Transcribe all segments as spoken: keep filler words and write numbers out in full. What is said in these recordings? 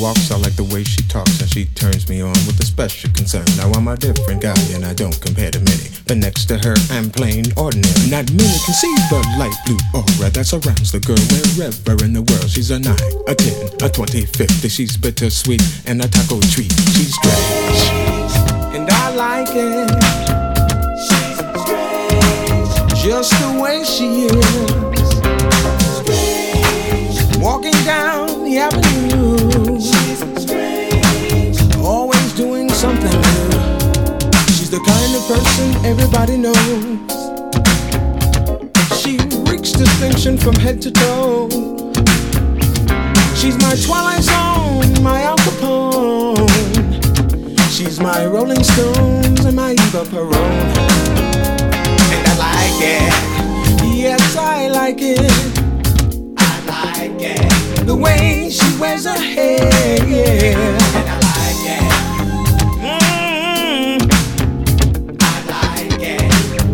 walks, I like the way she talks, and she turns me on with a special concern. Now I'm a different guy and I don't compare to many, but next to her I'm plain ordinary. Not many can see the light blue aura that surrounds the girl wherever in the world. She's a nine, a ten, a twenty, fifty. She's bittersweet and a taco treat. She's strange, and I like it. She's strange, just the way she is. Walking down the avenue, she's strange, always doing something new. She's the kind of person everybody knows. She reeks distinction from head to toe. She's my Twilight Zone, my Al Capone. She's my Rolling Stones and my Eva Peron. And I like it, yes I like it. The way she wears her hair, yeah. And I like it. Mm-hmm. I like it.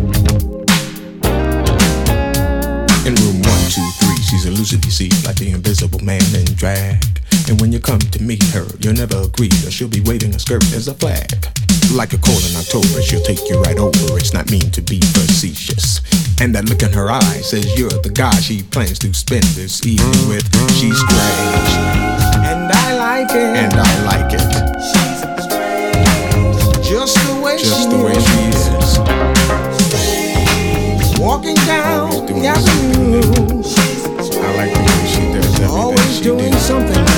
In room one, two, three, she's elusive, you see, like the invisible man in drag. And when you come to meet her, you'll never agree, or she'll be waving a skirt as a flag. Like a cold in October, she'll take you right over. It's not mean to be facetious. And that look in her eye says you're the guy she plans to spend this evening with. She's strange, and I like it. And I like it. She's strange, just the way just she the way is. She is. Strange. Walking down the avenue, I like the way she does everything. Always she doing did. Something.